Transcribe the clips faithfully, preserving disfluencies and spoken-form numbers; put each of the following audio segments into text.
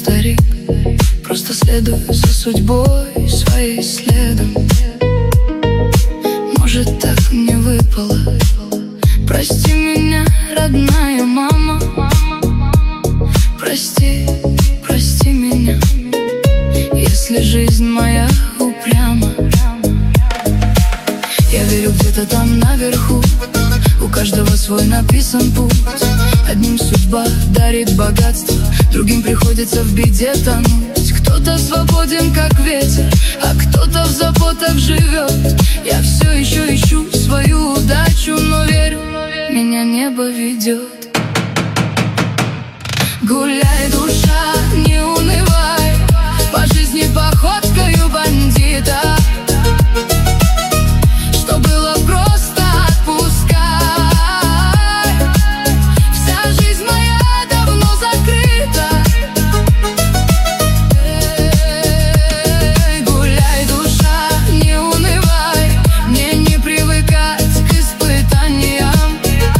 старик, просто следую за судьбой своей следом. Может, так мне выпало. Прости меня, родная мама. Прости, прости меня, если жизнь моя упряма. Я верю, где-то там наверху у каждого свой написан путь. Одним судьба дарит богатство, другим приходится в беде тонуть. Кто-то свободен, как ветер, а кто-то в заботах живет. Я все еще ищу свою удачу, но верю, меня небо ведет. Гуляй, душа, не унывай, по жизни походкою бандита. Что было просто, отпускай. Вся жизнь моя давно закрыта. Эй, гуляй, душа, не унывай, мне не привыкать к испытаниям.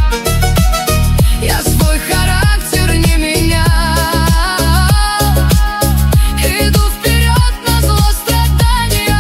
Я свой характер не менял, иду вперед назло страдания.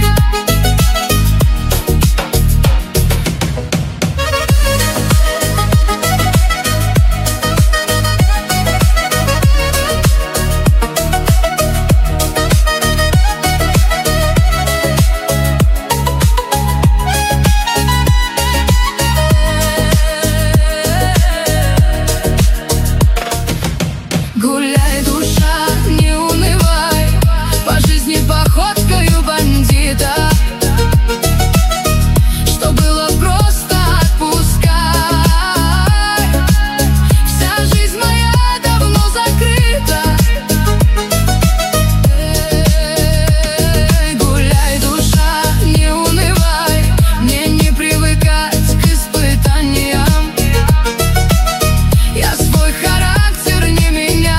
Гуляй, душа, не унывай, по жизни походкою бандита. Что было просто, отпускай. Вся жизнь моя давно закрыта. Эй, гуляй, душа, не унывай, мне не привыкать к испытаниям. Я свой характер не менял,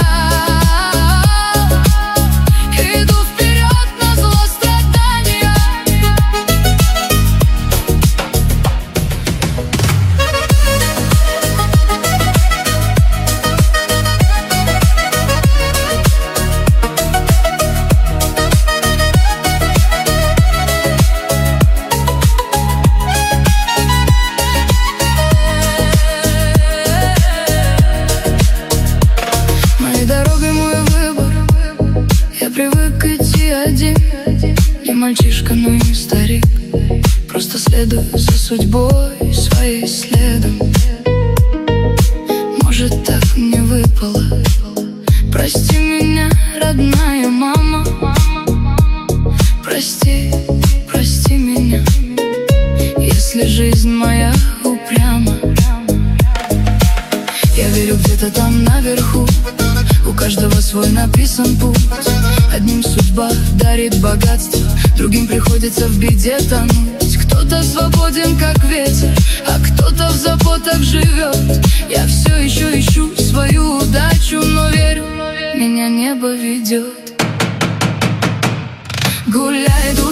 иду вперед назло страдания. Моей дорогой мой выбор, я привык идти один. Не мальчишка, но и старик, просто следую за судьбой своей следом. Может, так мне выпало. Прости меня, родная мама. Прости, прости меня, если жизнь моя упряма. Я верю, где-то там наверху у каждого свой написан путь. Одним судьба дарит богатство, другим приходится в беде тонуть. Кто-то свободен, как ветер, а кто-то в заботах живет. Я все еще ищу свою удачу, но верю, меня небо ведет. Гуляй, душа.